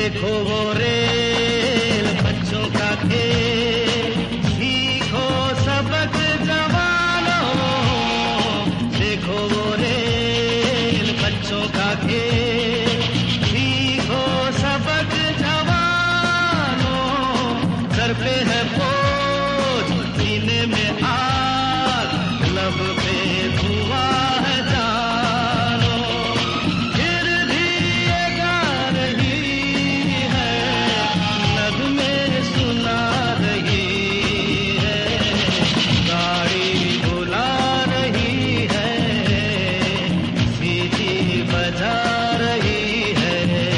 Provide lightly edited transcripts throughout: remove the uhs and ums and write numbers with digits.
देखो वो रेल बच्चों का खेल, सीखो सबक जवानों। देखो वो रेल बच्चों का खेल, सीखो सबक जवानों। सर पे है बोझ, सीने में आग, लब पे धुआं है जानो। फिर भी ये गा रही है, नगमे सुना रही है। गाड़ी बुला रही है, सीटी बजा रही है।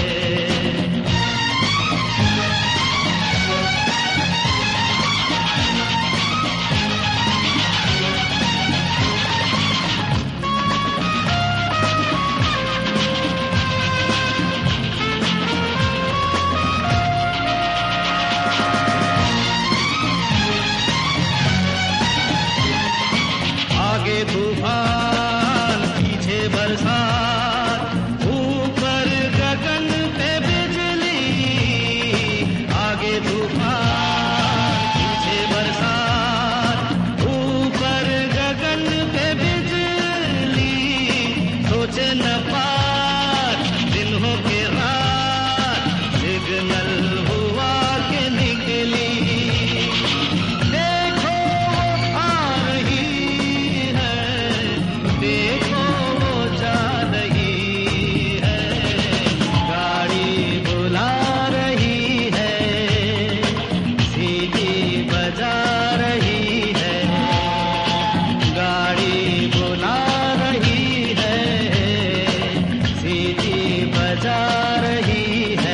आगे तूफान, पीछे बरसात, ऊपर गगन पे बिजली। आगे तूफान, पीछे बरसात, ऊपर गगन पे बिजली। सोचे न पार दिन हो के रात, सिग्नल हुआ के निकली। देखो वो आ रही है, देखो वो जा रही है। गाड़ी बुला रही है, सीटी बजा रही है। गाड़ी बुला रही है, सीटी बजा रही है।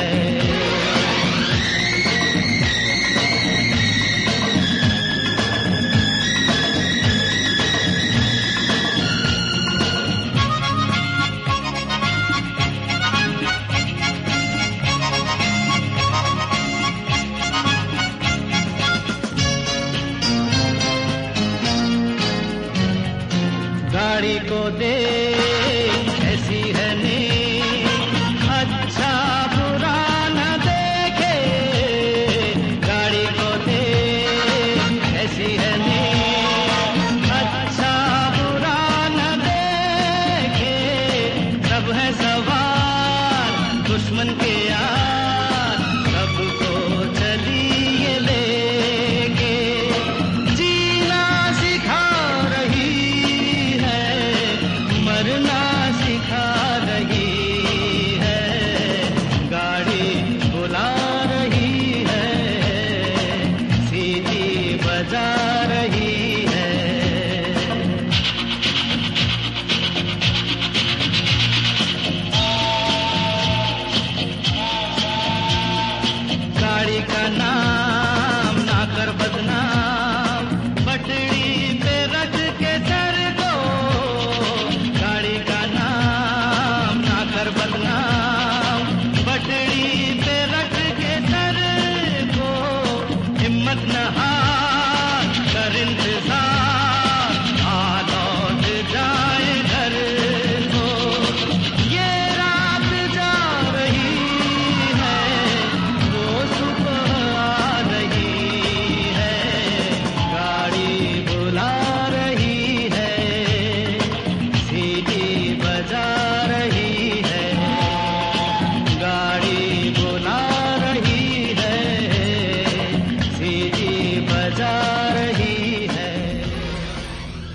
गाड़ी को दे ऐसी है नींद, अच्छा बुरा न देखे। गाड़ी को दे ऐसी है नींद, अच्छा बुरा न देखे। सब है सवार दुश्मन के